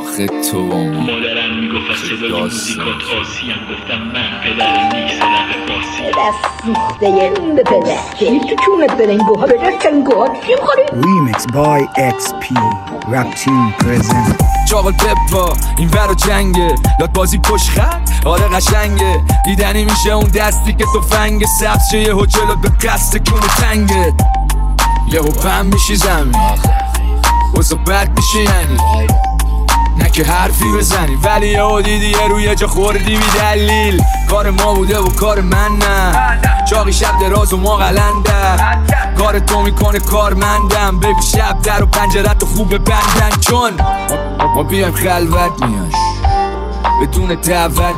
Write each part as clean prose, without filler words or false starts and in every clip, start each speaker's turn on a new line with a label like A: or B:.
A: آخه تو
B: مادرم میگفت از صدای موزیکات آسیم، گفتم من پدر نیست رق باسی.
C: دست سوخته اون به پدر که تو چونت داره این گوها به جز چند گوها چی میخوری؟
D: Remix by XP Rap Team present.
A: چاقل پپا این ور و جنگه لات بازی پشت خط آره قشنگه دیدنی میشه اون دستی که تو فنگ سبز شه یهو جلوت به قصد کونه تنگه یهو پم میشی زمین وزا بد میشه یعنی نه که حرفی بزنی ولی یهو دیدی یه روی جا خوردی بی دلیل کار ما بوده و کار من نه چاقی شب دراز و ما قلنده کار تو میکنه کارمندم بگو شب در و پنجرت و خوب ببندن چون ما بیایم خلوت میاش بدون دعوت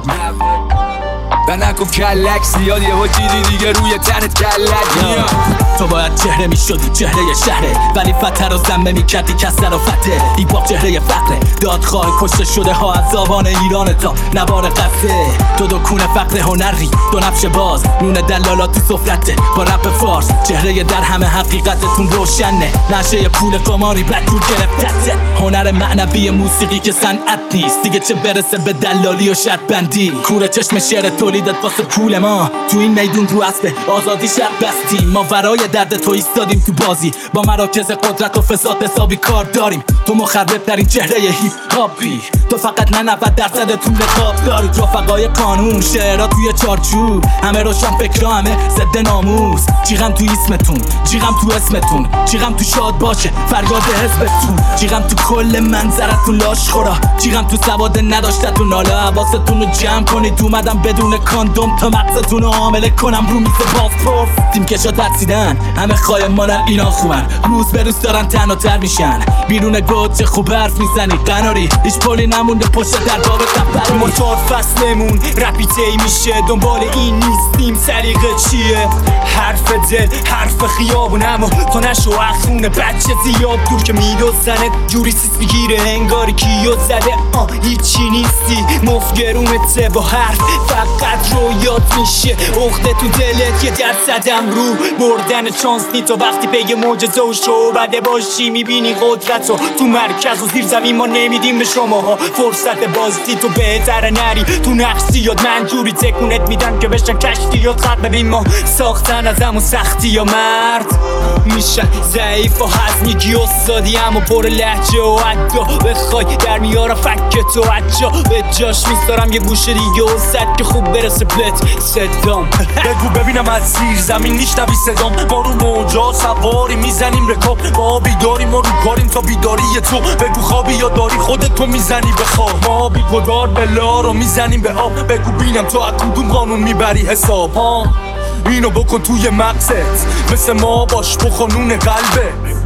A: و نکن کلک زیاد یه دیدی دیگه روی تنت کلک میاد.
E: تو باید چهره میشدی چهره شهره ولی فتر رو زمه میکردی کسر و فته ایباب چهره فقره دادخواه کشته شده ها از آبان ایران تا نوار قفه تو دکون فقر هنری دو نفش باز نون دلالاتی سفرته با رپ فارس چهره در همه حقیقتتون روشنه نشه پول قماری بدجور گرفتته هنر معنوی موسیقی که صنعت نیست دیگه چه برسه به دلالی و شرط بندی کوره چشم شعر تولیدت واسه پول ما تو این میدون رو اسب آزادی شب بستیم ما ورای درد تو ایستادیم تو بازی با مراکز قدرت و فساد حسابی کار داریم تو مخرب در این چهره هیپ هاپی تو فقط 90% تو نقاب داری رفقای قانون شعرها توی چارچوب همه روشن فکرها همه ضد ناموس جیغم تو اسمتون جیغم تو اسمتون جیغم تو شاد باشه فریاد حزبتون جیغم تو کل منظرتون لاش خورا جیغم تو سواد نداشتتون حالا حواستون رو جمع کنید اومدم بدون کاندوم تا مغزتون رو حامله کنم رو میز پاسپورت تیم کشا ترسیدن همه خایمانن اینا خوبن روز به روز دارن تن و تر میشن بیرون گوت چه خوب حرف میزنی قناری هیچ پولی نمونده پشت در باب تفر
F: موتور فصلمون رپیتی میشه دنبال این نیستیم سلیقه چیه حرف دل حرف خیابون اما تو نشو اخونه بچه زیاد دور که میدوزنه جوری سیس میگیره انگاری کیو زده هیچی نیستی مفگرونته با حرف فقط رویات میشه اخته تو دلت یه درصدم رو بردن چانس نی تو وقتی پی معجزه و شعبده باشی میبینی قدرت رو تو مرکز و زیر زمین ما نمیدیم به شماها فرصت بازی تو بهتره نری تو نقصی یاد من جوری تکونت میدم که بشن کشتی یاد خط ببین ما ساختن از همون سختی یا مرد میشن ضعیف و هزمیگی استادی اما پر لحجه و عدا بخوای در میارا فکر تو عجا به جاش میستارم یه گوشه دیگه و صد که خوب برسه بلت صدام
G: بگو ببینم از زیر زمین میشنوی صدام ما رو موجا سواری میزنیم رکاب ما بیداریم ما رو کاریم تا بیداری تو بگو خوابی یا داری خودتو میزنی به خواب ما بی گدار بلا رو میزنیم به آب بگو بینم تو از کدوم قانون میبری حساب اینو بکن توی مغزت مثل ما باش با قانون قلبه